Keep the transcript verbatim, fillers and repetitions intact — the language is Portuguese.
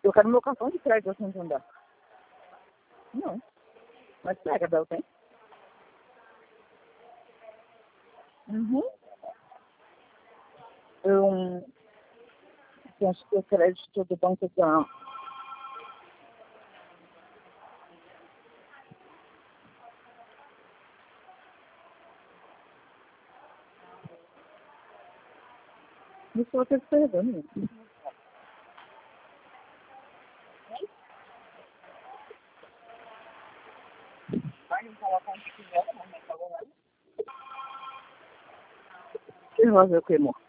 Eu quero meu cartão de crédito assim de andar. Não. Mas pega, Bel, tem? Uhum. Eu penso que o crédito do banco da... Isso eu tenho que perder, né? Que rosa eu queimo.